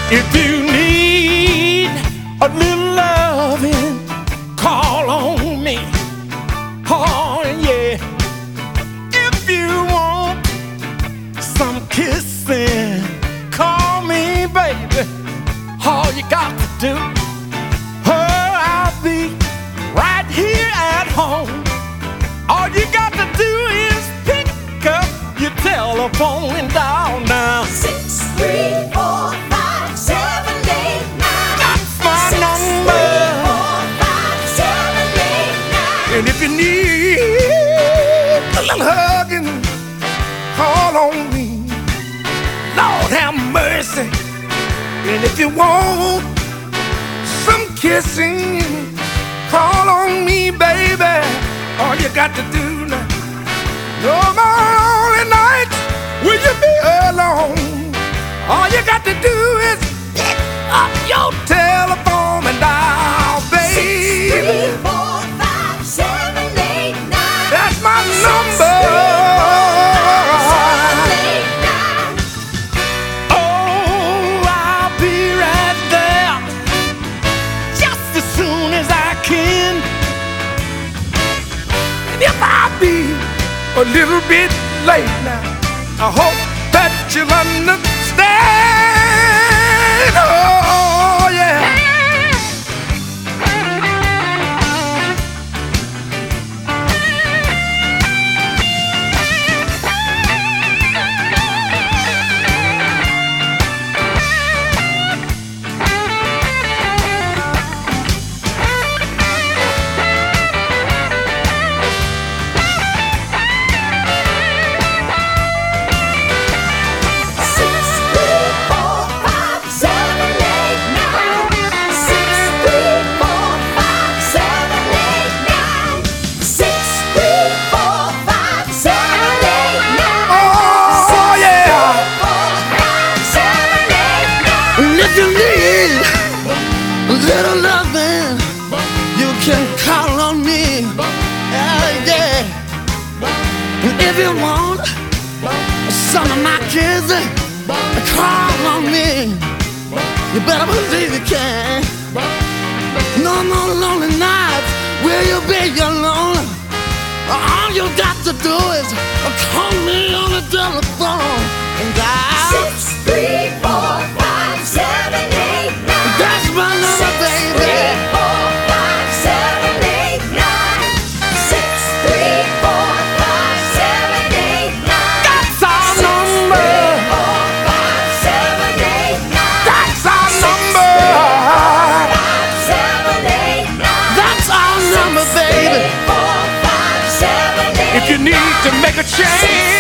If you need a little loving, call on me. Oh yeah. If you want some kissing, call me, baby. All you got to do, oh, I'll be right here at home. All you got to do is pick up your telephone and dial now 6345789. That's my number. 6345789. And if you need a little hugging, call on me. Lord have mercy. And if you want some kissing, call on me, baby. All you got to do now. No more lonely nights will you be alone. All you got to do is pick up your telephone and dial, baby. 6345789. That's my number. Oh, I'll be right there just as soon as I can. And if I be a little bit late now, I hope that you'll understand. Oh, yeah. If you need a little loving, you can call on me. Yeah. And if you want some of my kissing, call on me. You better believe you can. No more lonely nights will you be alone. All you got to do is call me on the telephone and dial 6345789. That's my number, baby. 6345789. 6345789. That's our number. 6345789. That's our number. 6345789. That's our number, baby. 6345789. If you need to make a change,